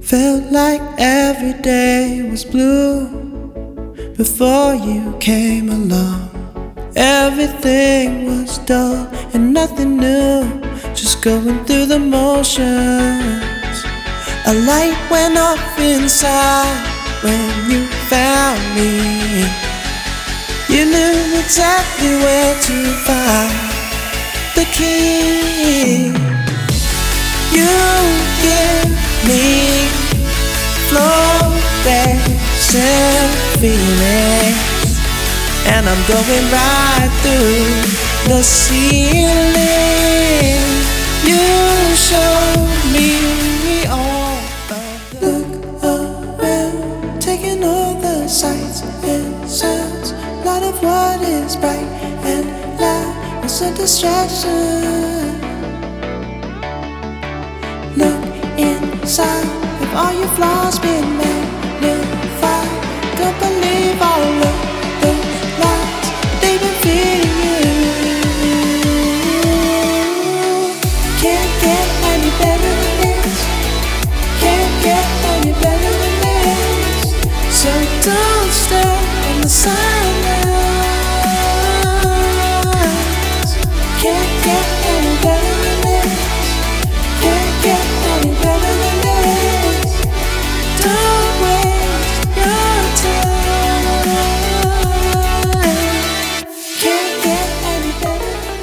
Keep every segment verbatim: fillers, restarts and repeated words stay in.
Felt like every day was blue before you came along. Everything was dull and nothing new, just going through the motions. A light went off inside when you found me. You knew exactly where to find the key. You give me fluorescent feelings, and I'm going right through the ceiling. You show me all of the look around, taking all the sights and sounds. A lot of what is bright and loud is a distraction. Look inside, have all your flaws been magnified? Don't believe all of the lies they've been feeding you. Can't get any better than this. Can't get any better than this. So don't stare in the silence. Can't get any better than this. Can't get any better than this. Don't waste your time. Can't get any better than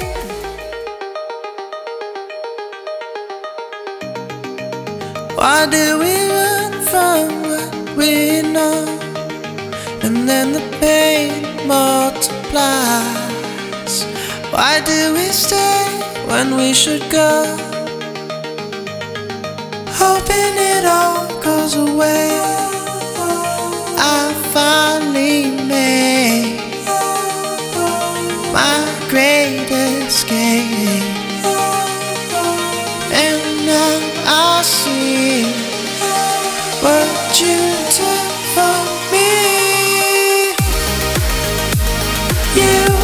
this. Why do we run from what we know, and then the pain multiplies? Why do we stay when we should go, hoping it all goes away? I finally made my great escape, and now I see what you took from me. You